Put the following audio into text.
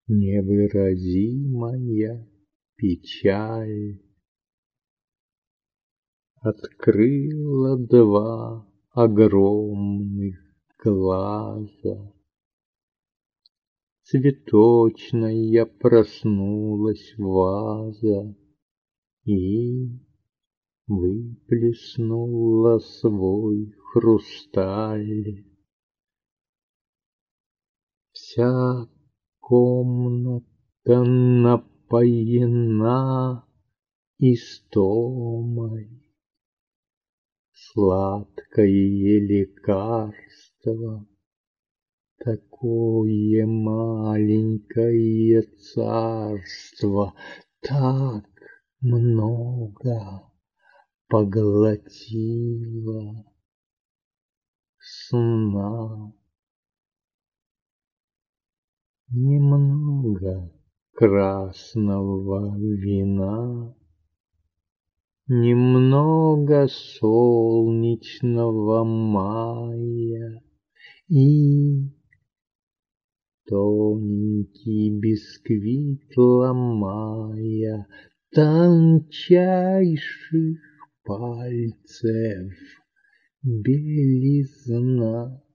невыразимая печаль открыла два огромных глаза. Цветочная проснулась ваза и выплеснула свой хрусталь. Вся комната напоена истомой. Сладкое лекарство, такое маленькое царство, так много поглотила сна. Немного красного вина, немного солнечного мая и тоненький бисквит ломая тончайших пальцев белизна.